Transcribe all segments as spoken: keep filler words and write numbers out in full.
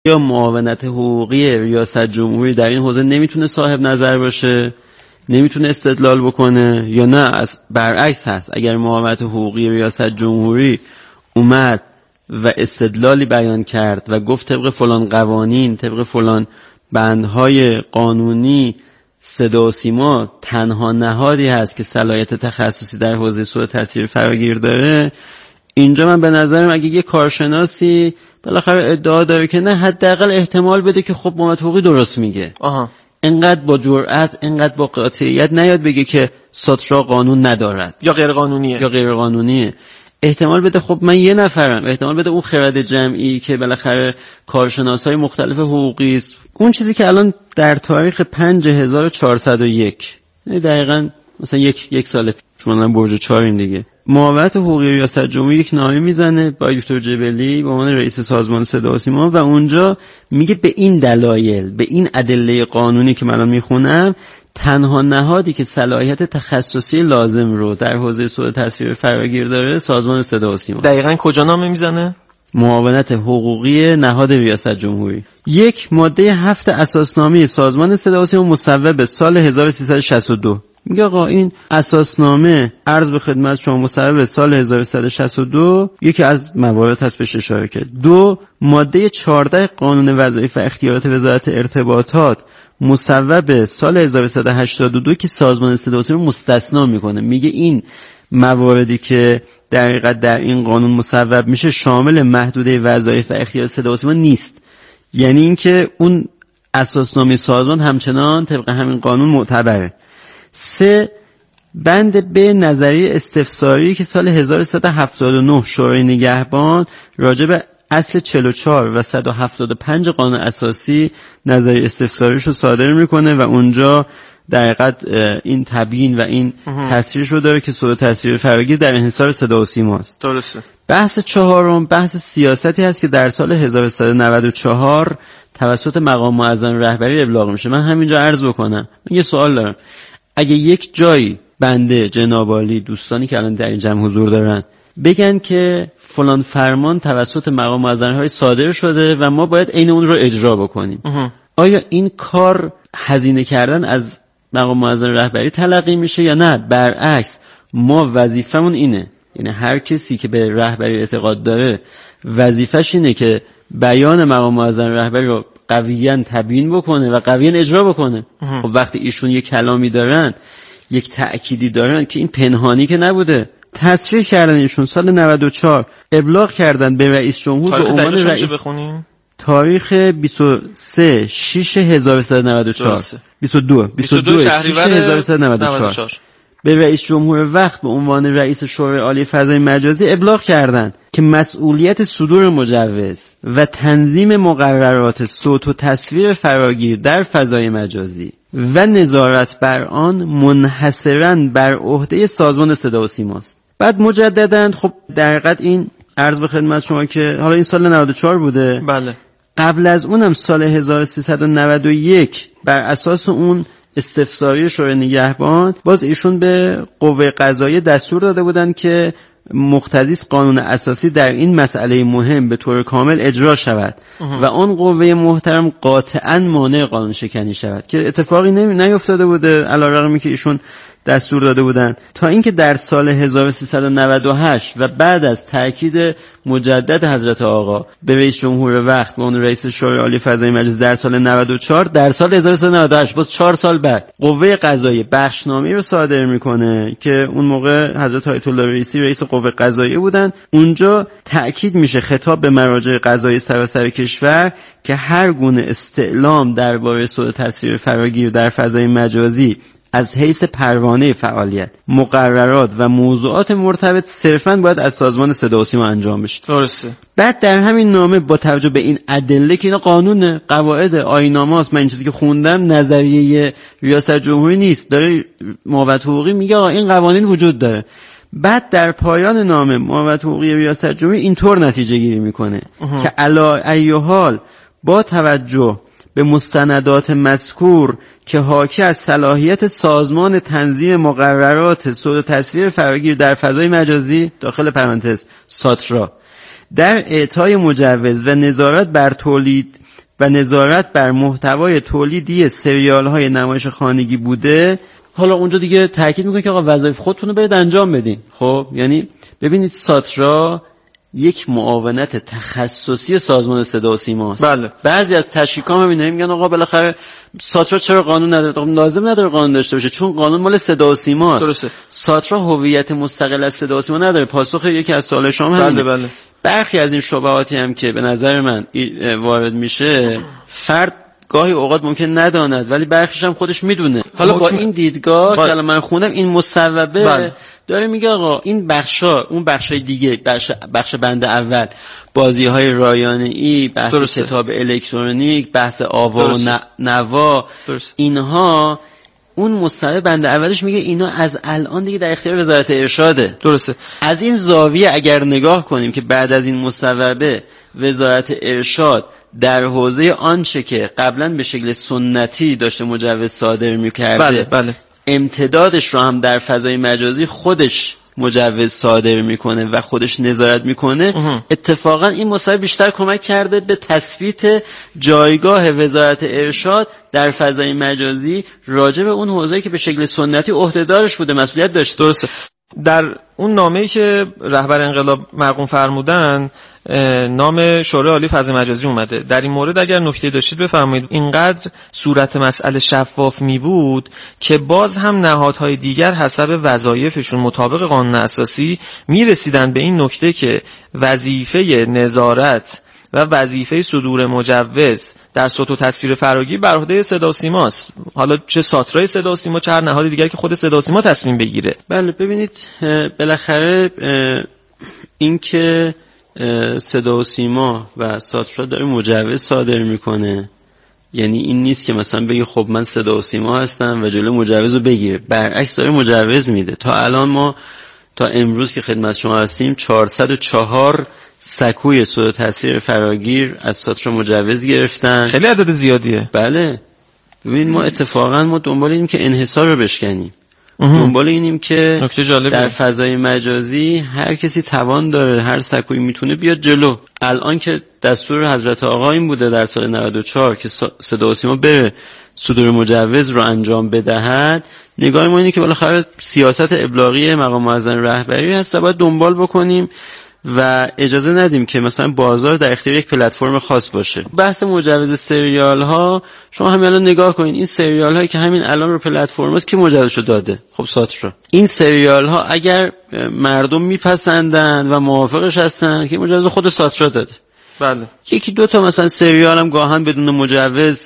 یا معاونت حقوقی ریاست جمهوری در این حوزه نمیتونه صاحب نظر باشه، نمیتونه استدلال بکنه، یا نه از برعکس هست؟ اگر معاونت حقوقی ریاست جمهوری اومد و استدلالی بیان کرد و گفت طبق فلان قوانین، طبق فلان بندهای قانونی صدا و سیما تنها نهادی هست که صلاحیت تخصصی در حوزه سوء تصویر فراگیر داره، اینجا من به نظرم اگه یه کارشناسی بالاخره ادعا داره که نه حداقل احتمال بده که خب معاونت حقوقی درست میگه، آها، اینقدر با جرأت، اینقدر با قاطعیت نیاد بگه که ساترا قانون ندارد یا غیر قانونیه یا غیر قانونیه. احتمال بده خب من یه نفرم، احتمال بده اون خرد جمعی که بالاخره کارشناسای مختلف حقوقی است، اون چیزی که الان در تاریخ پنج هزار و چهارصد و یک، یعنی دقیقاً مثلا یک یک سال شما الان برج چهارین دیگه، معاونت حقوقی ریاست جمهوری یک نامه میزنه با دکتر جبلی به عنوان رئیس سازمان صدا و سیما و اونجا میگه به این دلایل، به این ادله قانونی که من الان میخونم، تنها نهادی که صلاحیت تخصصی لازم رو در حوزه سوء تصویر فراگیر داره سازمان صدا و سیما. دقیقاً کجا نامه میزنه؟ معاونت حقوقی نهاد ریاست جمهوری. یک ماده هفت اساسنامه سازمان صدا و سیما مصوب سال هزار و سیصد و شصت و دو میگه آقا این اساسنامه عرض به خدمت شما مصوب سال هزار و سیصد و شصت و دو یکی از موارد هست بهش اشاره کرد. دو ماده چهارده قانون وظایف و اختیارات وزارت ارتباطات مصوب سال هزار و سیصد و هشتاد و دو که سازمان صدا و سیما مستثنا میکنه، میگه این مواردی که در حقیقت در این قانون مصوب میشه شامل محدوده وظایف و اختیارات صدا و سیما نیست. یعنی اینکه اون اساسنامه سازمان همچنان طبق همین قانون معتبره. سه بند به نظریه استفساری که سال هزار و سیصد و هفتاد و نه شورای نگهبان راجع به اصل چهل و چهار و صد و هفتاد و پنج قانون اساسی نظریه استفساریش رو صادر میکنه و اونجا در حقیقت این تبیین و این تصریح رو داره که سوء تصویر فراگیر در انحصار صدا و سیما است. درسته. بحث چهارم بحث سیاستی هست که در سال هزار و سیصد و نود و چهار توسط مقام معظم رهبری ابلاغ میشه. من همینجا عرض بکنم، من یه سوال دارم. اگه یک جایی بنده جناب عالی دوستانی که الان در این جمع حضور دارن بگن که فلان فرمان توسط مقام معظم رهبری صادر شده و ما باید عین اون رو اجرا بکنیم، اه. آیا این کار هزینه کردن از مقام معظم رهبری تلقی میشه یا نه برعکس ما وظیفمون اینه؟ یعنی هر کسی که به رهبری اعتقاد داره وظیفش اینه که بیان مقام معظم رهبری رو قویاً تبیین بکنه و قویاً اجرا بکنه. خب وقتی ایشون یک کلامی دارن، یک تأکیدی دارن که این پنهانی که نبوده، تصریح کردن ایشون سال نود و چهار ابلاغ کردن به رئیس جمهور به عنوان رئیس. بخونیم تاریخ بیست و سه شش هزار و سیصد و نود و چهار بیست و دو بیست و دو شش هزار و سیصد و نود و چهار به رئیس جمهور وقت به عنوان رئیس شورای عالی فضای مجازی ابلاغ کردند که مسئولیت صدور مجوز و تنظیم مقررات صوت و تصویر فراگیر در فضای مجازی و نظارت بر آن منحصراً بر عهده سازمان صدا و سیما است. بعد مجدداً خب در حقیقت این عرض به خدمت شما که حالا این سال نود و چهار بوده، بله، قبل از اونم سال هزار و سیصد و نود و یک بر اساس اون استفساری شورای نگهبان باز ایشون به قوه قضاییه دستور داده بودن که مقتضی است قانون اساسی در این مسئله مهم به طور کامل اجرا شود و آن قوه محترم قاطعاً مانع قانون شکنی شود، که اتفاقی نمی... نیفتاده بوده علیرغمی که ایشون دستور داده بودن، تا اینکه در سال هزار و سیصد و نود و هشت و بعد از تاکید مجدد حضرت آقا به رئیس جمهور وقت به عنوان رئیس شورای عالی فضای مجازی در سال نود و چهار، در سال هزار و سیصد و نود و هشت باز چهار سال بعد قوه قضاییه بخشنامه‌ای رو صادر میکنه که اون موقع حضرت آیت الله رئیسی رئیس قوه قضاییه بودن. اونجا تاکید میشه خطاب به مراجع قضایی سراسر کشور که هر گونه استعلام درباره سوء تصویر فراگیر در فضای مجازی از حیث پروانه فعالیت، مقررات و موضوعات مرتبط صرفاً باید از سازمان صدا و سیما انجام بشه. درسته. بعد در همین نامه با توجه به این ادله که اینا قانون، قواعد، آیین‌نامه‌ست، من این چیزی که خوندم نظریه ریاست جمهوری نیست، داره معاونت حقوقی میگه آقا این قوانین وجود داره. بعد در پایان نامه معاونت حقوقی ریاست جمهوری اینطور نتیجه گیری میکنه که علی ای حال با توجه به مستندات مذکور که حاکی از صلاحیت سازمان تنظیم مقررات صوت و تصویر فراگیر در فضای مجازی داخل پرانتز ساترا در اعطای مجوز و نظارت بر تولید و نظارت بر محتوای تولیدی سریال‌های نمایش خانگی بوده، حالا اونجا دیگه تاکید میکنه که آقا وظایف خودتون رو برید انجام بدین. خب یعنی ببینید ساترا یک معاونت تخصصی سازمان صدا و سیماست. بله. بعضی از تشکیکام میبینن میگن آقا بالاخره ساترا چرا قانون نداره؟ لازم نداره قانون داشته باشه، چون قانون مال صدا و سیماست. درسته. ساترا هویت مستقل از صدا و سیما نداره. پاسخ یکی از سوال شما همینه. بله بله. برخی از این شبهاتی هم که به نظر من وارد میشه، فرد گاهی اوقات ممکن نداند ولی برخیش هم خودش میدونه. حالا با این دیدگاه که الان من خوندم این مصوبه بله. داره میگه آقا این بخشا، اون بخشای دیگه، بخش بخش بند اول بازی‌های رایانه‌ای، بحث درسته. کتاب الکترونیک، بحث آوا درسته. و نوا درسته. اینها اون مصوبه بند اولش میگه اینا از الان دیگه در اختیار وزارت ارشاده. درسته. از این زاویه اگر نگاه کنیم که بعد از این مصوبه وزارت ارشاد در حوزه آنچه که قبلا به شکل سنتی داشته مجوز صادر می‌کرده بله بله. امتدادش رو هم در فضای مجازی خودش مجوز صادر میکنه و خودش نظارت میکنه، اتفاقا این مصوبه بیشتر کمک کرده به تثبیت جایگاه وزارت ارشاد در فضای مجازی راجع به اون حوزه‌ای که به شکل سنتی عهدهدارش بوده، مسئولیت داشته. درسته. در اون نامه‌ای که رهبر انقلاب مرقوم فرمودن نام شورای عالی فضای مجازی اومده. در این مورد اگر نکته داشتید بفرمایید. اینقدر صورت مسئله شفاف می بود که باز هم نهادهای دیگر حسب وظایفشون مطابق قانون اساسی می رسیدن به این نکته که وظیفه نظارت و وظیفه صدور مجوز در صوت و تصویر فراگیر بر عهده صدا و سیماست. حالا چه ساترای صدا و سیما چه هر نهاد دیگر که خود صدا و سیما تصمیم بگیره. بله ببینید بالاخره این که صدا و سیما و ساترا داره مجوز صادر میکنه، یعنی این نیست که مثلا بگی خب من صدا و سیما هستم و جلو مجوز رو بگیره، برعکس داره مجوز میده. تا الان ما تا امروز که خدمت شما هستیم چهارصد و چهار سکوی صوت و تصویر فراگیر از ساترا مجوز گرفتن. خیلی عدد زیادیه. بله ببین ما اتفاقا ما دنبال اینیم که انحصار رو بشکنیم، دنبال اینیم که در فضای مجازی هر کسی توان داره، هر سکویی میتونه بیاد جلو. الان که دستور حضرت آقا این بوده در سال نود و چهار که صدا و سیما بره صدور مجوز رو انجام بدهد، نگاه ما اینه که بالاخره سیاست ابلاغی مقام معظم رهبری هست و باید دنبال بکنیم و اجازه ندیم که مثلا بازار در اختیار یک پلتفرم خاص باشه. بحث مجوز سریال ها، شما همین الان نگاه کنین این سریال هایی که همین الان رو پلتفرم هست که مجوزشو داده، خب ساترا. این سریال ها اگر مردم میپسندن و موافقش هستن که مجوز خود ساترا داده. بله. یکی دو تا مثلا سریال هم گاهن بدون مجوز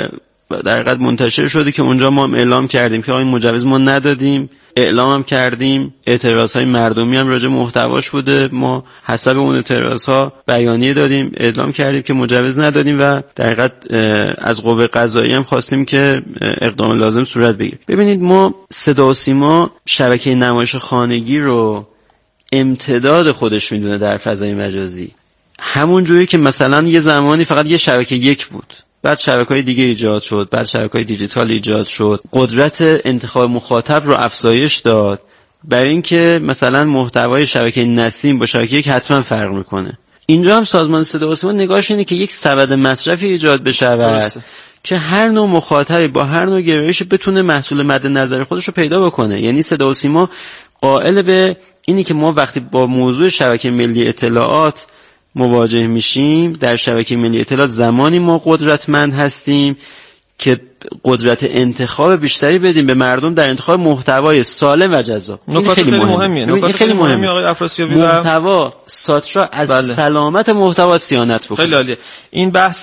در حقیقت منتشر شده که اونجا ما هم اعلام کردیم که آقا این مجوز ما ندادیم، اعلام هم کردیم، اعتراضهای مردمی هم راجع محتواش بوده، ما حسب اون اعتراضها بیانیه دادیم، اعلام کردیم که مجوز ندادیم و در حقیقت از قوه قضاییه هم خواستیم که اقدام لازم صورت بگیره. ببینید ما صدا و سیما شبکه نمایش خانگی رو امتداد خودش میدونه در فضای مجازی، همون جوری که مثلا یه زمانی فقط یه شبکه یک بود، بعد شبکه‌های دیگه ایجاد شد، بعد شبکه‌های دیجیتال ایجاد شد، قدرت انتخاب مخاطب رو افزایش داد، برای اینکه مثلا محتوای شبکه نسیم با شبکه یک حتما فرق میکنه. اینجا هم سازمان صدا و سیما نگاهش اینه که یک سبد مصرفی ایجاد بشود که هر نوع مخاطبی با هر نوع گرایشی بتونه محصول مد نظر خودش رو پیدا بکنه. یعنی صدا و سیما قائل به اینی که ما وقتی با موضوع شبکه ملی اطلاعات مواجه میشیم، در شبکه ملی اطلاعات زمانی ما قدرتمند هستیم که قدرت انتخاب بیشتری بدیم به مردم در انتخاب محتوای سالم و جذاب. این خیلی مهمه. نکات خیلی مهمه آقای افراسیابی. محتوا ساترا از بله. سلامت محتوا صیانت بکنه. خیلی عالیه. این بحث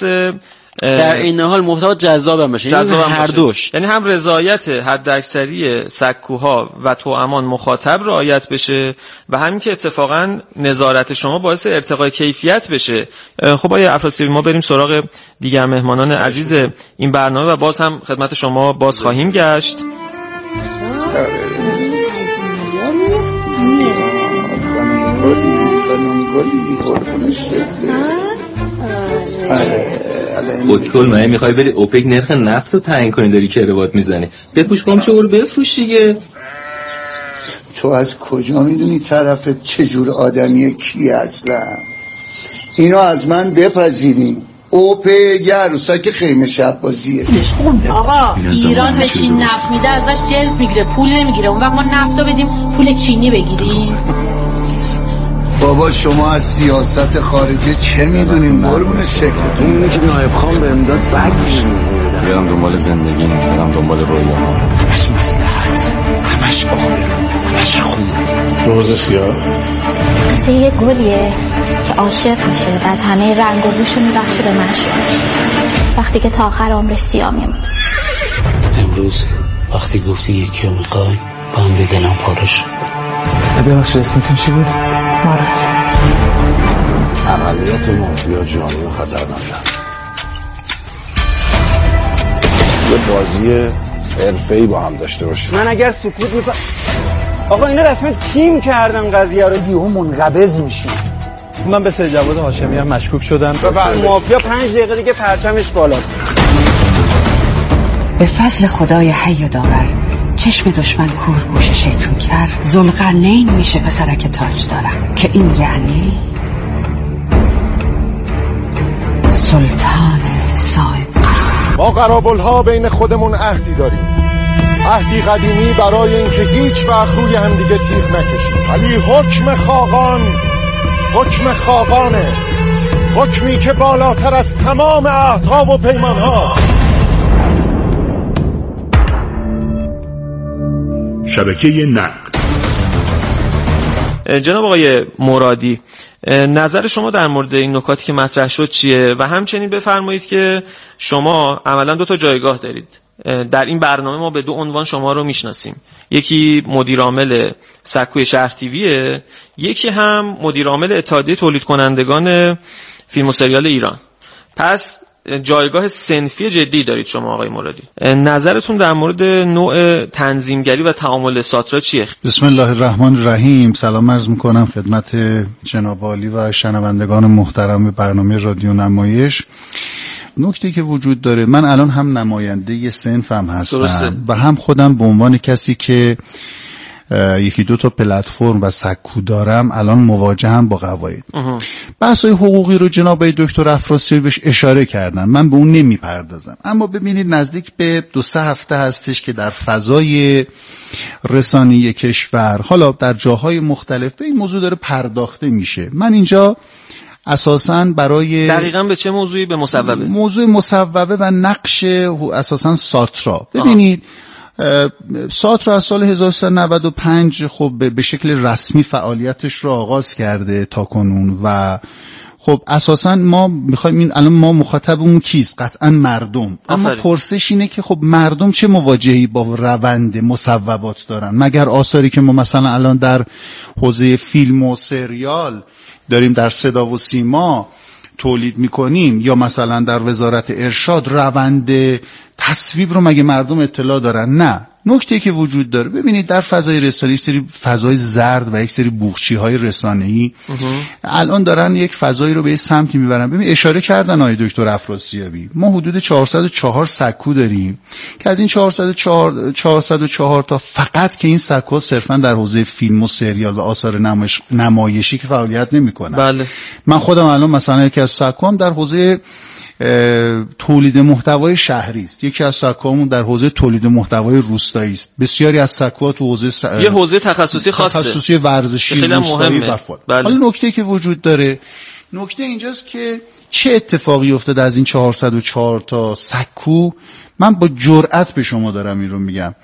در این حال محتوا جذاب هم باشه، یعنی هر دوش، یعنی هم رضایت حداکثری سکوها و توامان مخاطب رعایت بشه و همین که اتفاقا نظارت شما باعث ارتقای کیفیت بشه. خب آقای افراسیابی ما بریم سراغ دیگر مهمانان عزیز این برنامه و باز هم خدمت شما باز خواهیم گشت. اسکول مایه میخوای بری اوپک نرخ نفت رو تعیین کنی داری که رباط میزنی؟ بپوش گمشو برو بفروش دیگه. تو از کجا میدونی طرفت چجور آدمیه کی اصلا؟ اینو از من بپذیرین. اوپ یه عروسا که خیمه شب بازیه. آقا ایران به چین نفت میده ازش جنس میگیره پول نمیگیره، اون وقت ما نفتو بدیم پول چینی بگیریم؟ بابا شما از سیاست خارجه چه میدونیم؟ قربون شکلتون. اونی که نایب خان به امداد سگ میشه. برم دنبال زندگی، برم دنبال رویاها. همش مصلحت، همش آبرو، همش خوب. روز سیاه قصه یه گلیه که عاشق میشه، بعد همه رنگ و بوشو میبخشه به مشروعش، وقتی که تا آخر عمرش سیاه میمونه. امروز وقتی گفتی یکی رو میخوای با هم به دلم پاره شد. ببخشید اسمتون چی بود؟ مارد. عملیات مافیا جامعه خطرناکه. یه بازی حرفه‌ای با هم داشته باشیم. من اگر سکوت میکنم آقا اینا رسما کیم کردن قضیه رو؟ دیو منقبض میشین. من به سید جواد هاشمی هم مشکوک شدم. مافیا پنج دقیقه دیگه پرچمش بالاست. به فضل خدای حی و داور چشم دشمن کور گوش شیطون کر، ذوالقرنین میشه پسرک تاج دارم که این یعنی سلطان صاحب. ما قرابل‌ها بین خودمون عهدی داریم، عهدی قدیمی برای اینکه هیچ وقت روی هم دیگه تیغ نکشیم، ولی حکم خاقان حکم خاقانه، حکمی که بالاتر از تمام عهدها و پیمان‌هاست. شبکه نقد. جناب آقای مرادی، نظر شما در مورد این نکاتی که مطرح شد چیه؟ و همچنین بفرمایید که شما عملا دو تا جایگاه دارید در این برنامه. ما به دو عنوان شما رو میشناسیم، یکی مدیر عامل سکوی شهر تیویه، یکی هم مدیر عامل اتحادیه تولید کنندگان فیلم و سریال ایران. پس جایگاه صنفی جدی دارید شما آقای مرادی. نظرتون در مورد نوع تنظیمگری و تعامل ساترا چیه؟ بسم الله الرحمن الرحیم. سلام عرض میکنم خدمت جناب عالی و شنوندگان محترم برنامه رادیو نمایش. نکته که وجود داره، من الان هم نماینده یه صنفم هستم درسته. و هم خودم به عنوان کسی که یکی دو تا پلتفرم و سکو دارم الان مواجهم با قواعد. بحث‌های حقوقی رو جناب دکتر افراسیابی بهش اشاره کردن، من به اون نمیپردازم. اما ببینید نزدیک به دو سه هفته هستش که در فضای رسانه‌ای کشور، حالا در جاهای مختلف، به این موضوع داره پرداخته میشه. من اینجا اساساً برای دقیقاً به چه موضوعی؟ به مصوبه. موضوع مصوبه و نقش اساساً ساترا. ببینید ساترا از سال هزار و سیصد و نود و پنج خب به شکل رسمی فعالیتش رو آغاز کرده تا کنون و خب اساساً ما میخوایم این الان ما مخاطبمون کیست؟ قطعاً مردم. اما پرسش اینه که خب مردم چه مواجهی با روند مصوبات دارن؟ مگر آثاری که ما مثلا الان در حوزه فیلم و سریال داریم در صدا و سیما تولید میکنیم یا مثلا در وزارت ارشاد روند تصویب رو مگه مردم اطلاع دارن؟ نه. نکته که وجود داره، ببینید در فضای رسانه‌ای یک سری فضای زرد و یک سری بوقچی‌های رسانه‌ای الان دارن یک فضایی رو به یه سمتی میبرن. ببین اشاره کردن آقای دکتر افراسیابی، ما حدود چهارصد و چهار سکو داریم که از این چهارصد و چهار تا فقط که این سکوها صرفا در حوزه فیلم و سریال و آثار نمایش نمایشی که فعالیت نمی‌کنن. بله. من خودم الان مثلا یکی از سکوام در حوزه تولید محتوای شهری است، یکی از سکوامون در حوزه تولید محتوای روستایی است، بسیاری از سکوها تو حوزه س... یه حوزه تخصصی خاصه، تخصصی ورزشی روستایی و فعال. بله. حالا نکته که وجود داره، نکته اینجاست که چه اتفاقی افتاده از این چهارصد و چهار تا سکو. من با جرأت به شما دارم این رو میگم،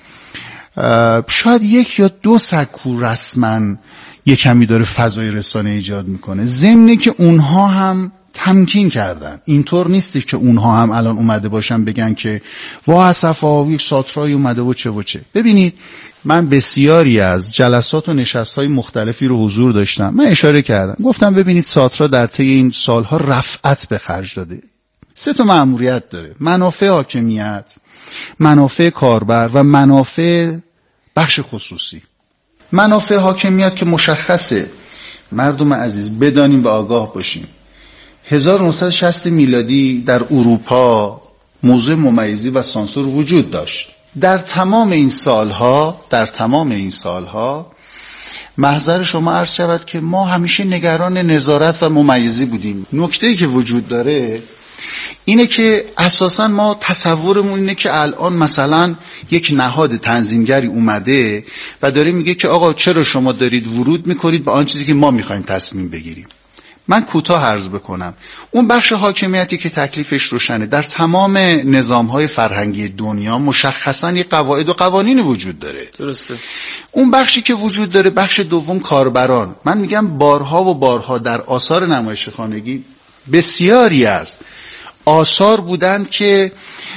شاید یک یا دو سکو رسما یک کمی داره فضای رسانه ایجاد میکنه، ضمن که اونها هم تمکین کردن. اینطور نیستی که اونها هم الان اومده باشن بگن که وا اسفا یک ساترای اومده و چه و چه. ببینید من بسیاری از جلسات و نشست‌های مختلفی رو حضور داشتم، من اشاره کردم، گفتم ببینید ساترا در طی این سالها رفعت به خرج داده. سه تا مأموریت داره: منافع حاکمیت، منافع کاربر و منافع بخش خصوصی. منافع حاکمیت که مشخصه، مردم عزیز بدانیم و آگاه باشیم، هزار و نهصد و شصت میلادی در اروپا موضوع ممیزی و سانسور وجود داشت. در تمام این سالها در تمام این سالها محضر شما عرض شود که ما همیشه نگران نظارت و ممیزی بودیم. نکته‌ای که وجود داره، اینه که اساسا ما تصورمون اینه که الان مثلا یک نهاد تنظیمگری اومده و داره میگه که آقا چرا شما دارید ورود میکنید به آن چیزی که ما میخوایم تصمیم بگیریم. من کوتاه عرض بکنم اون بخش حاکمیتی که تکلیفش روشنه، در تمام نظام‌های فرهنگی دنیا مشخصاً یک قواعد و قوانین وجود داره. درسته. اون بخشی که وجود داره بخش دوم کاربران. من میگم بارها و بارها در آثار نمایش خانگی بسیاری از آثار بودند که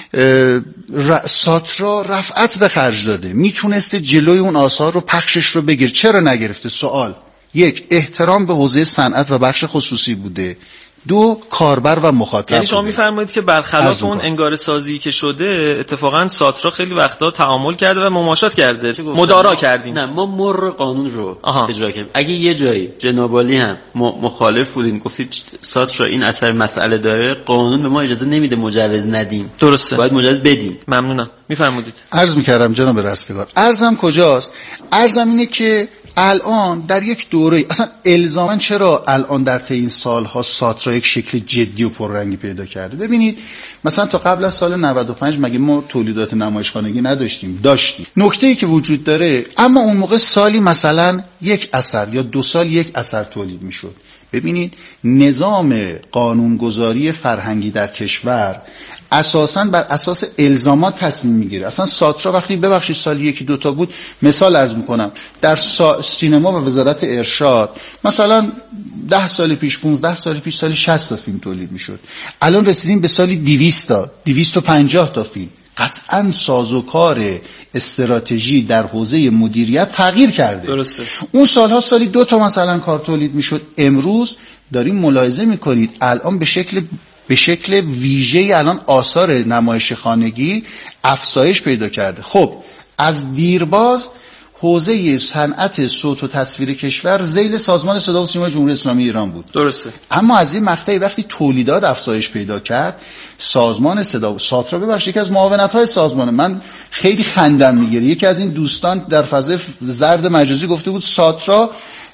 ساترا رفعت به خرج داده، میتونسته جلوی اون آثار رو پخشش رو بگیر. چرا نگرفته؟ سوال یک، احترام به حوزه صنعت و بخش خصوصی بوده. دو، کاربر و مخاطب. یعنی شما میفرمایید که برخلاف اون انگار سازی که شده اتفاقا ساترا خیلی وقتا تعامل کرده و مماشات کرده، مدارا کردین. نه، ما مر قانون رو اجرا کردیم. اگه یه جایی جناب عالی هم مخالف بودین گفتید ساترا این اثر مسئله داره، قانون به ما اجازه نمیده مجوز ندیم. درسته، باید مجوز بدیم. ممنونم. میفرمایید. عرض میکردم جناب رستگار، عرضم کجاست؟ عرضم اینه که الان در یک دوره اصلا الزاماً چرا الان در طی این سالها ساترا یک شکل جدی و پررنگی پیدا کرده؟ ببینید مثلا تا قبل از سال نود و پنج مگه ما تولیدات نمایشخانگی نداشتیم؟ داشتیم. نکته‌ای که وجود داره، اما اون موقع سالی مثلا یک اثر یا دو سال یک اثر تولید میشد. ببینید نظام قانونگذاری فرهنگی در کشور اساساً بر اساس الزامات تصمیم میگیره. اصلا ساترا وقتی ببخشید سال یکی دوتا بود، مثال عرض میکنم، در سا... سینما و وزارت ارشاد مثلا ده سال پیش پونزده سال پیش سالی شصت تا فیلم تولید میشد. الان رسیدیم به سالی دویست تا دویست و پنجاه تا فیلم. قطعاً سازوکار استراتژی در حوزه مدیریت تغییر کرده. درسته. اون سالها سالی دو تا مثلا کار تولید میشد. امروز داریم ملاحظه میکنید الان به شکل به شکل ویژه‌ای الان آثار نمایش خانگی افزایش پیدا کرده. خب از دیرباز حوزه صنعت صوت و تصویر کشور ذیل سازمان صدا و سیما جمهوری اسلامی ایران بود. درسته. اما از این مقطعی وقتی تولیدات افزایش پیدا کرد، سازمان صدا و ساترا ببخشید یکی از معاونت‌های سازمان، من خیلی خندم میگیره، یکی از این دوستان در فضای زرد مجازی گفته بود ساترا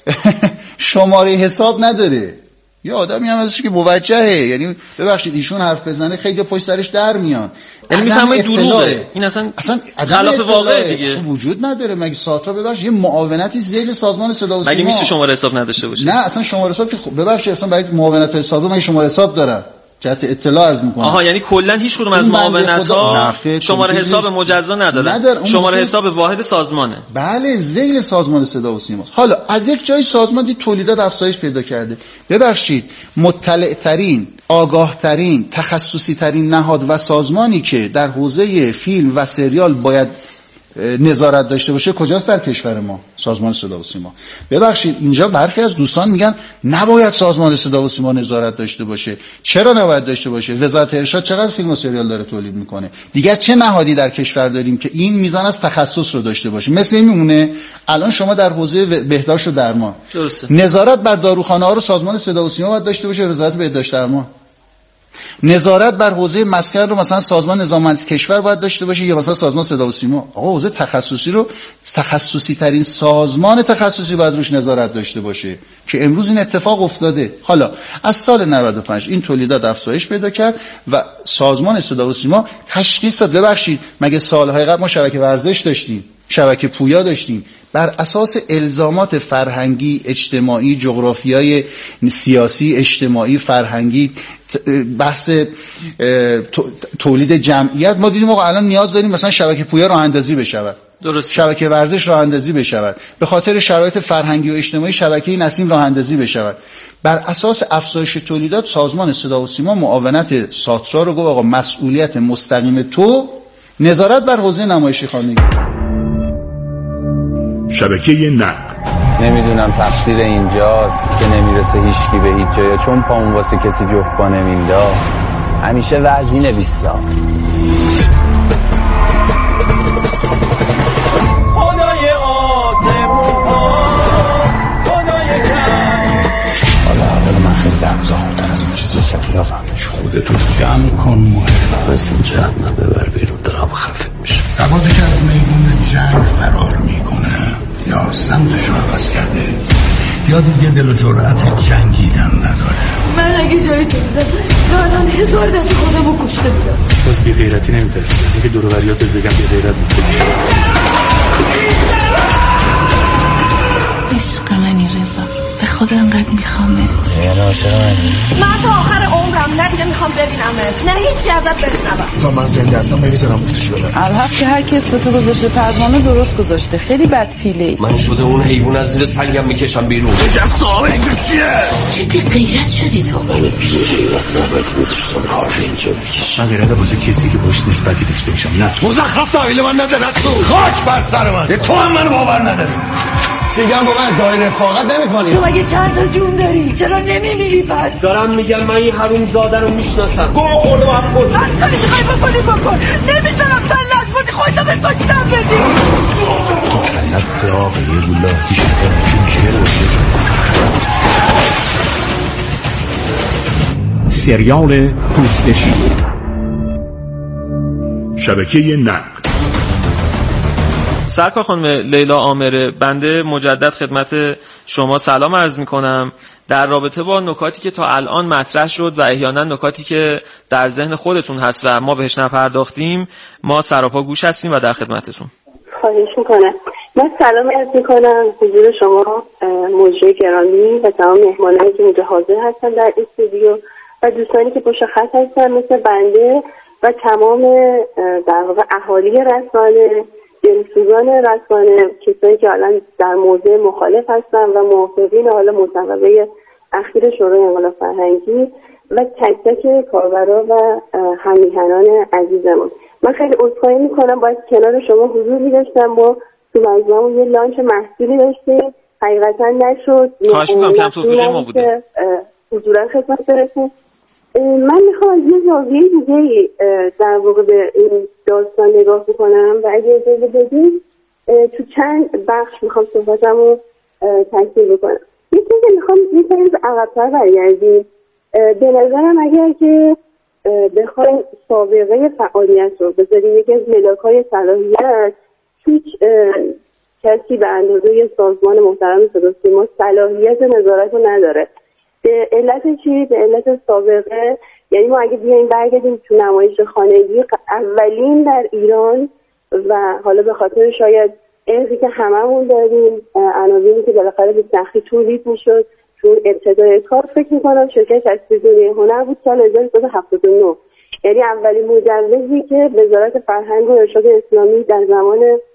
شماره حساب نداره. یه آدمی هم ازش که موجهه، یعنی ببخشید ایشون حرف بزنه خیلی پشت سرش در میان. یعنی میفهمید دروغه. این اصلا اصلا خلاف واقعه دیگه. اصلا وجود نداره. مگه ساترا ببخشید یه معاونتی ذیل سازمان صدا و سیما، مگه میشه شماره حساب نداشته باشه؟ نه اصلا شماره حساب که ببخشید اصلا برای معاونت سازمان مگه شماره حساب دارن؟ جهت اطلاع عرض میکنم. آها، یعنی کلا هیچ کدوم از معاونت‌ها شماره حساب مجزا نداره. نداره. شماره موقع... حساب واحد سازمانه. بله، ذیل سازمان صدا و سیما. حالا از یک جای سازمان دی تولیدات افزایش پیدا کرده. ببخشید مطلع ترین، آگاه ترین، تخصصی ترین نهاد و سازمانی که در حوزه فیلم و سریال باید نظارت داشته باشه کجاست در کشور ما؟ سازمان صدا و سیما. ببخشید اینجا برخی از دوستان میگن نباید سازمان صدا و سیما نظارت داشته باشه. چرا نباید داشته باشه؟ وزارت ارشاد چقدر فیلم و سریال داره تولید میکنه؟ دیگر چه نهادی در کشور داریم که این میزان از تخصص رو داشته باشه؟ مثل این میمونه الان شما در حوزه بهداشت و درمان، درسته، نظارت بر داروخانه ها رو سازمان صدا و سیما باید داشته باشه، وزارت بهداشت درمان. نظارت بر حوزه مسکن رو مثلا سازمان نظامت کشور باید داشته باشه یا مثلا سازمان صدا و سیما. آقا حوزه تخصصی رو تخصصی ترین سازمان تخصصی باید روش نظارت داشته باشه که امروز این اتفاق افتاده. حالا از سال نود و پنج این تولیدات افزایش پیدا کرد و سازمان صدا و سیما تشخیص داد. ببخشید مگه سالهای قبل ما شبکه ورزش داشتیم، شبکه پویا داشتیم، بر اساس الزامات فرهنگی، اجتماعی، جغرافیای سیاسی، اجتماعی، فرهنگی، بحث تولید جمعیت، ما دیدیم آقا الان نیاز داریم مثلا شبکه پویا راه اندازی بشود، درست، شبکه ورزش راه اندازی بشود، به خاطر شرایط فرهنگی و اجتماعی شبکه نسیم راه اندازی بشود. بر اساس افزایش تولیدات سازمان صدا و سیما معاونت ساترا رو گفت آقا مسئولیت مستقیم تو نظارت بر حوزه نمایشی خانگی. شبکه نقد. نمیدونم تفسیر اینجاست که نمیرسه هیچکی به هیچ جایی، چون پامون واسه کسی جفت پا نمینداخت همیشه وعظی نویسا. خدای آسمون خدای کم. حالا اول من خیلی دردانتر از اون چیزی که قیافمش خودتو جمع کن محبت از این جمع ببر بیرون دارم خفه میشه. سوازی که از میدون جنگ فرار میکنه یا سمتشو عوض کرده یا دیگه دل و جرأت جنگیدن نداره. من اگه جای تو بودم الان هزار دفعه خودمو کشته بودم. باز بی غیرتی نمیترسی از اینکه دور و بریاتت بگم بی غیرت میترسی. عشق منی رضا، به خدا انقدر میخوامت. یعنی عاشق منی؟ من تا آخر عمرم نه دیگه میخوام ببینمت، نه هیچی ازت بشنوم. تا من زنده هستم نمیذارم مختشی بدم. الحق که هر کس به تو گذاشته پروانه درست گذاشته، خیلی بد پیله. من شده اون حیوان از زیر سنگم میکشم بیرون. بگم صاحب اینجا چیه؟ چه بی غیرت شدی تو؟ من بی غیرت نباید میذاشتم کار اینجا بکشم. من غیرت واسه کسی که باش نسبتی داشته باشم، نه مزخرف دایل من نده رسول. خاک بر سر من. تو هم منو باور نداری. دیگه هم با من دای رفاقت نمی کنی. تو مگه چند تا جون داری؟ چرا نمیمیری پس؟ دارم میگم من این حروم زاده رو میشناسم. گوه خورده و هم خورده. هر کاری میخوای بکنی بکن. نمیذارم سلط بودی خودتو به کشتم بدی. تو کلت داغه یه گوله آتیش کنه چون که رو سریال پوستشی شبکه نقد. سرکار خانم لیلا عامره، بنده مجدد خدمت شما سلام عرض می کنم در رابطه با نکاتی که تا الان مطرح شد و احیانا نکاتی که در ذهن خودتون هست و ما بهش نپرداختیم. ما سراپا گوش هستیم و در خدمتتون. خواهش میکنم. من سلام عرض میکنم حضور شما مجری گرامی و تمام مهمانانی که اینجا حاضر هستن در استودیو و دوستانی که پشت خط هستن مثل بنده و تمام در واقع اهالی رسانه، دلسوزان رسانه، کسایی که الان در موضع مخالف هستن و موافقین حالا مصوبه اخیر شورای انقلاب فرهنگی و تک تک کاربرا و هم‌میهنان عزیزمون. من خیلی عذرخواهی میکنم، باید کنار شما حضور می‌داشتم. با تو مجموعه یه لانچ محصولی داشتیم، حقیقتا نشد. خواهش میکنم کم توفیقی ما بوده حضورا خدمت برسیم. من میخوام از یه زاویه دیگه در واقع به این داستان نگاه بکنم و اگه اجازه بدید تو چند بخش میخوام صحبتم رو تکمیل بکنم. یکی که میخوام یه سری به عقب‌تر برگردیم. به نظرم اگر که بخوایم سابقه فعالیت رو بذاریم یکی از ملاک‌های صلاحیت، هیچ کسی به اندازه سازمان محترم صدا سیما صلاحیت نظارت رو نداره. به علت چی؟ به علت سابقه. یعنی ما اگه بیایم برگردیم تو نمایش خانگی اولین در ایران و حالا به خاطر شاید ارزی که هممون داریم، عناوینی که بالاخره به سختی تولید میشد چون ابتدای کار فکر میکنم شرکت تلویزیونی هنر بود سال هزار و سیصد و هفتاد و نه. یعنی اولین مجوزی که وزارت فرهنگ و ارشاد اسلامی در زمان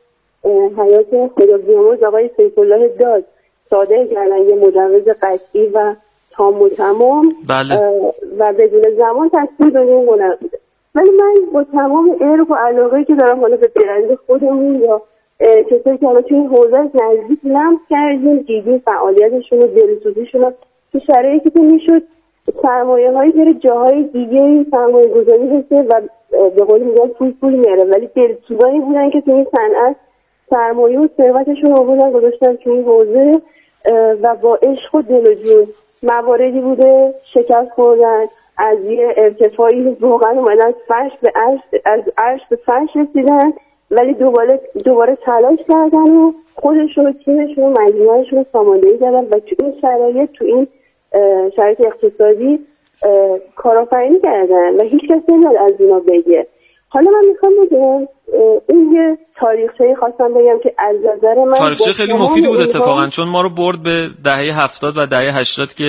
حیات خدا بیامرز آقای سیف الله داد صادر کردن، یه مجوز قطعی و تام و تمام بله. و بدون زمان تصویر دنیا هنر بوده. ولی من با تمام عرق و علاقه‌ای که دارم حالا به برند خودمون یا کسایی که حالا توی این حوزه نزدیک لمس کردیم، دیدیم فعالیتشون و دلسوزیشون رو تو شرایطی که میشد سرمایه هایی بره جاهای دیگه سرمایه گذاری بشه و به قول میگن پول پول میاره، ولی دلسوزانی بودن که توی این صنعت سرمایه و ثروتشون رو آوردن گذاشتن توی این حوزه و با عشق و دل و جون. مواردی بوده شکست خوردن، از یه ارتفاعی واقعا اومدن فرش به عرش، از عرش به فرش رسیدن، ولی دوباره دوباره تلاش کردن و خودشون و تیمشون و مجموعهشون رو ساماندهی کردن و تو این شرایط تو این شرایط اقتصادی کارآفرینی کردن و هیچ کس نمیاد از اینا بگه. حالا من میخوام بگم این یه تاریخچه‌ای خواستم بگم که از نظر من تاریخچه خیلی مفیدی بود اتفاقا، چون ما رو برد به دهه هفتاد و دهه هشتاد که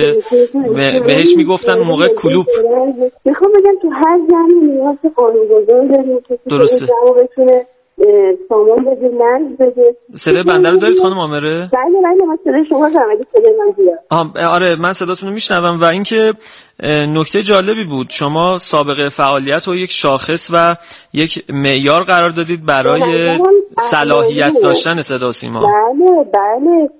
بهش میگفتن اون موقع کلوب. میخوام بگم تو هر جمعی نیاز قانون‌گذار داریم که درسته بتونه سامان بده، نرز بده. صدای بنده رو دارید خانم عامره؟ بله بله من صدای شما دارم، اگه صدای من بیاد. آره من صداتون رو میشنوم. و اینکه نکته جالبی بود، شما سابقه فعالیت رو یک شاخص و یک معیار قرار دادید برای صلاحیت داشتن صدا سیما. بله بله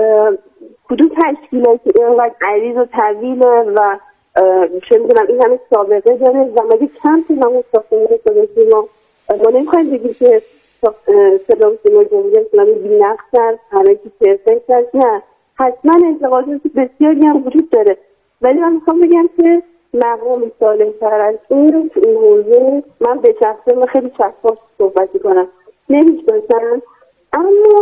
کدوم تشکیلاتی اینقدر عریض و طویله و چه میدونم این همه سابقه داره و مگه کم که همون ساختمان صدا سیما ما نمیخوایم بگیم که صدا سیما جمهوری اسلامی بی‌نقص هست، همه چیز پرفکت هست. نه، حتما انتقادات بسیاری هم وجود داره، ولی من میخوام بگم که مقام صالح‌تر از این تو این حوزه من به شخصه من خیلی شفاف صحبت کنم نمیشناسم، اما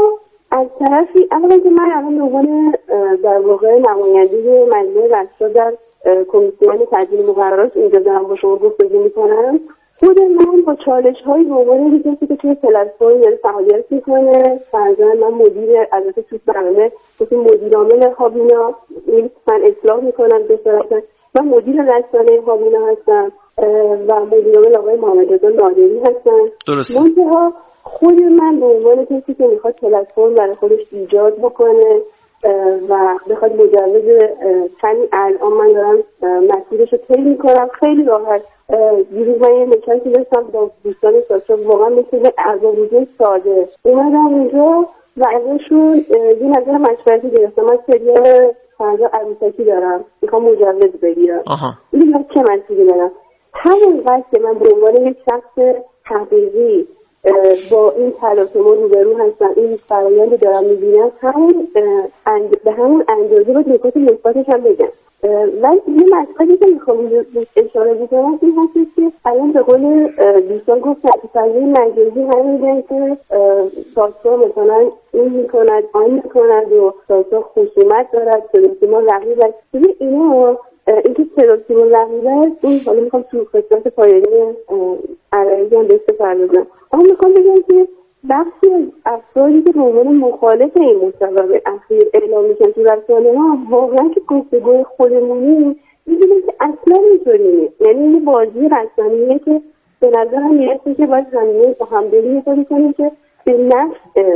از طرفی اولا که من الان به عنوان در واقع نماینده مجموعه رسا در کمیسیون تدوین مقررات اینجا دارم با شما گفتگو میکنم، خود من با چالش هایی به عنوان کسی که توی پلتفرم داره فعالیت میکنه، فرضاً من مدیر البته تو برنامه مثل مدیر عامل هابینا من اصلاح میکنم به صورت من مدیر رسانه هابینا هستم و مدیر عامل آقای محمد رضا نادری هستم. درسته. منتها خود من به عنوان کسی که میخواد پلتفرم برای خودش ایجاد بکنه و بخواد مجوز چند الان من دارم مسیرش رو طی میکنم خیلی راحت. دیروز من یه نشستی داشتم با دوستان ساسا، واقعا مثل ارباب وجود ساده اومدم اینجا و ازشون یه نظر مشورتی گرفتم. من سریال فردا عروسکی دارم، میخوام مجوز بگیرم. این من چه مسیری دارم؟ همون قصد که من به عنوان یک شخص حقیقی با این تلاطم روبرو هستم، این فرآیند دارم میبینم، همون به همون اندازه باید نکات مثبتش هم بگم. ولی یه مسئله که میخوام اشاره بکنم این هست که الان به قول دوستان گفتن که فضای مجازی هم میگن که ساسا مثلا این میکند آن میکند و ساسا خصومت دارد، صدا رقیب است. ببین اینا اینکه صدا رقیب است، این حالا میخوام تو خدمت پایانی عرایزی هم بهش بپردازم. اما میخوام بگم که بخشی از افرادی که به عنوان مخالف این مصوبه اخیر اعلام میشن تو رسانه‌ها، واقعا که گفتگوی خودمونی میدونیم که اصلا اینطوری نیست. یعنی یه بازی رسانه‌ایه که به نظرم میرسه که باید زمینه با همدلی می‌کنیم کنیم که به نفع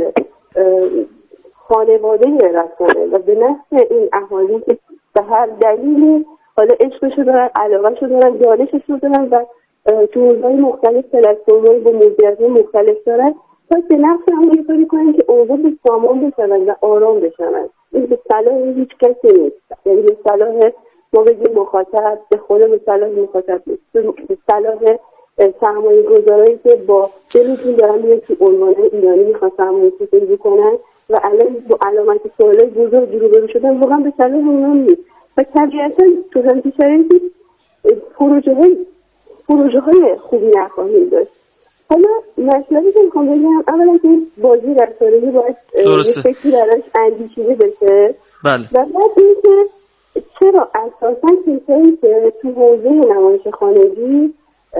خانواده رسانه و به نفع این اهالی که به هر دلیلی حالا عشقشو دارن، علاقه‌شو دارن، دانششو دارن و تو حوزه‌های مختلف پلتفرم‌های با موضوعات مختلف دارن، باید به نفس هم یه کاری کنن که اوضاع به سامان بشون و آرام بشون. این به صلاح هیچ کسی نیست. یعنی به صلاح ما بگیم مخاطب، به خدا به صلاح مخاطب نیست، به صلاح سرمایه گذارایی که با دلشون دارن میان تو عنوان ایرانی میخوان سرمایه گذاری کنن و الان با علامت سوالای بزرگ روبرو شدن، واقعا به صلاح اونها نیست. و طبیعتا تو همچین شرایطی پروژه های پروژه های خوبی نخواهیم داشت. حالا مسئله که میخوام بگم، اولا که بازی رسانه‌ای باید یه فکری درش اندیشیده بشه. بله. و بعد این که چرا اساسا کسایی که تو حوزه نمایش خانگی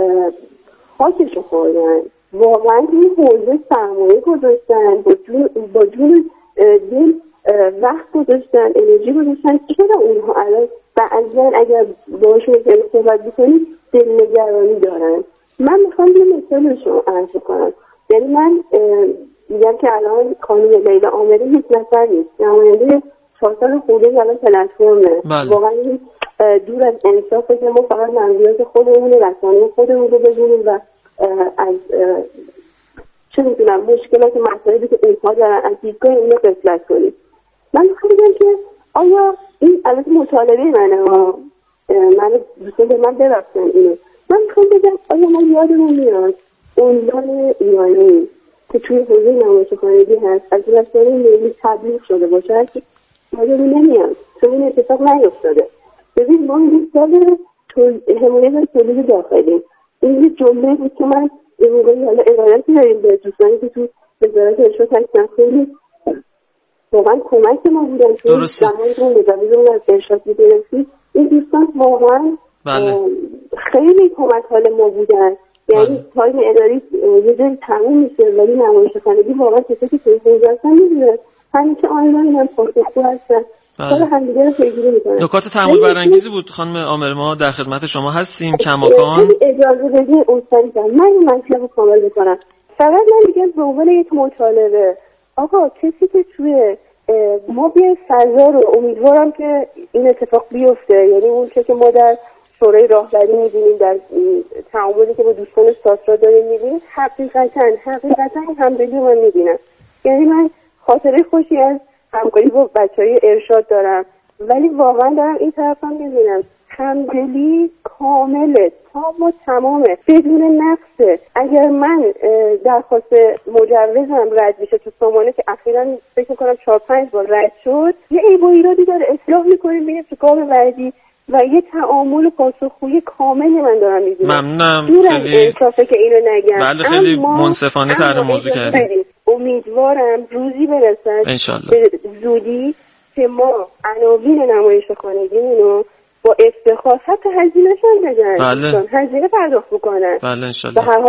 خاکشو خوردن، واقعا این حوزه سرمایه گذاشتن، با جون, با جون دل وقت گذاشتن، انرژی گذاشتن، چرا اونها الان بعضا اگر باشون که صحبت بکنید دلنگرانی دارن؟ من میخوام یه مثال رو شما عرض کنم. یعنی من میگم که الان خانم لیلا عامری هیچ نفر نیست، نماینده چهار سال خورده الان پلتفرمه. واقعا دور از انصافه که ما فقط منظورات خودمون رسانه خودمون رو ببینیم و از چه میدونم مشکلات مسائلی که اونها دارن از دیدگاه اونو قفلت کنیم. من میخوام بگم که آیا این البته مطالبه منه، من دوستان به من برفتن اینو، من میخوام بگم آیا ما یادمون میاد عنوان ایرانی که توی حوزه نمایش خانگی هست از رسانه ملی تبلیغ شده باشه؟ یادمون نمیاد، چون این اتفاق نیفتاده. ببین ما این سال حمایت از تولید داخلی، این یه جمله بود که من یه موقعی حالا ارادتی داریم به دوستانی که تو وزارت ارشاد هستن، خیلی واقعا کمک ما بودن تو زمانی که مجوزمون از ارشاد می‌گرفتیم. این دوستان واقعا خیلی کمک حال ما بودن. یعنی تایم اداری یه جایی تموم میشه ولی نمایش خانگی واقعا کسی که توی حوزه هستن میدونه همیشه آنلاین هم پاسخگو هستن، کار همدیگه رو پیگیری میکنن. نکات تأمل برانگیزی بود خانم عامر، ما در خدمت شما هستیم. کماکان اجازه بدین استاد جان من این مطلب رو کامل بکنم. فقط من میگم به عنوان یک مطالبه، آقا کسی که توی ما بیای فضا رو، امیدوارم که این اتفاق بیفته، یعنی اون چه که ما در شورای راهبری می‌بینیم، در تعاملی که با دوستان ساسا داریم می‌بینیم، حقیقتاً حقیقتاً همدلی من می‌بینم. یعنی من خاطره خوشی از همکاری با بچهای ارشاد دارم، ولی واقعا دارم این طرفم می‌بینم همدلی کامله، تام و تمامه، بدون نقصه. اگر من درخواست مجوزم رد میشه تو سامانه که اخیراً فکر می‌کنم چهار پنج بار رد شد، یه عیب و ایرادی داره، اصلاح می‌کنیم میریم تو کار بعدی و یه تعامل و پاسخگویی کامل من دارم می‌بینم. ممنونم. خیلی احساسه که اینو نگم. بله خیلی منصفانه طرح موضوع کردید. امیدوارم روزی برسد انشالله به زودی که ما عناوین نمایش خانگیمونو با افتخار حتی هزینه‌شان بدن، بله. هزینه پرداخت بکنن. بله انشالله. به هر حال